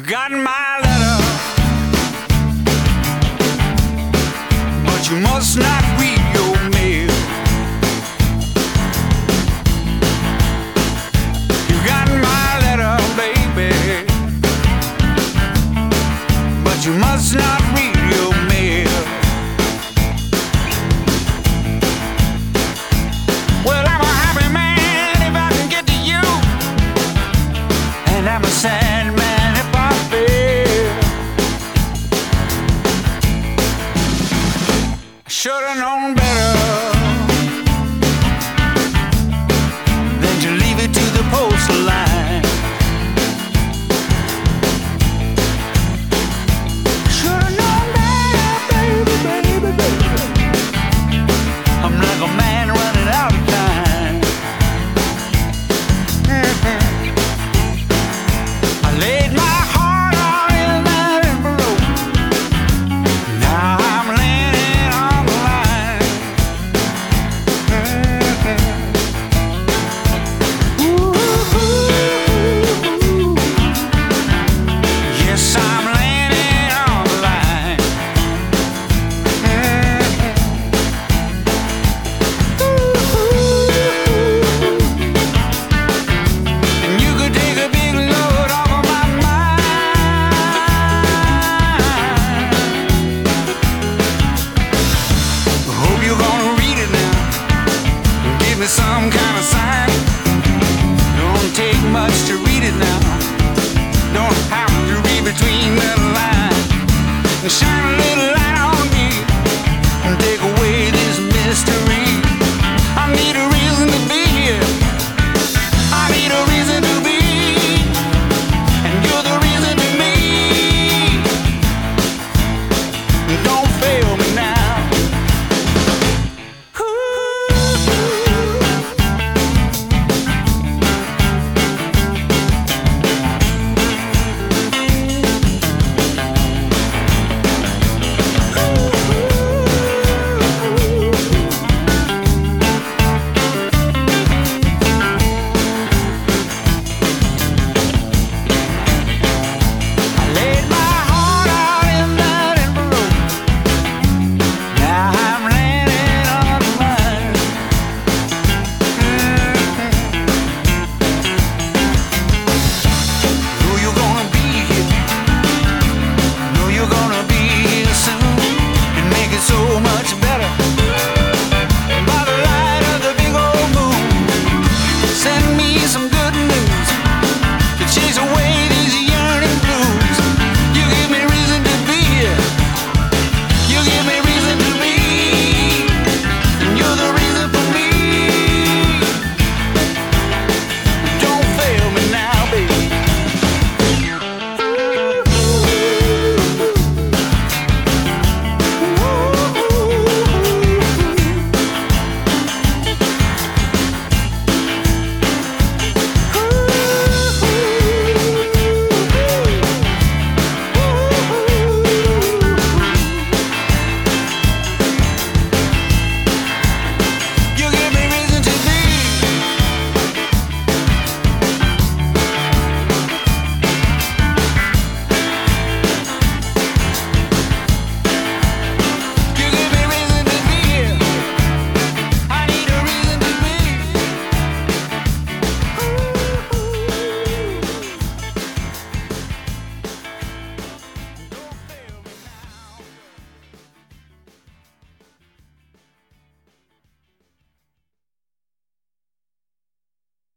got my letter, but you must not read your mail. You got my letter, baby, but you must not read your mail. Well, I'm a happy man if I can get to you, and I'm a sad man if I fail. I should've known better than to leave it to the postal line. Should've known better, baby, baby, baby. I'm like a man running out of time. I laid my heart out in that envelope. Now I'm laying it on the line. Yes, I'm laying it on the line. And you could take a big load off of my mind. Hope you're gonna read it now and give me some kind of sign. Don't take much to read it now. Don't have to read between the lines. Shine a little light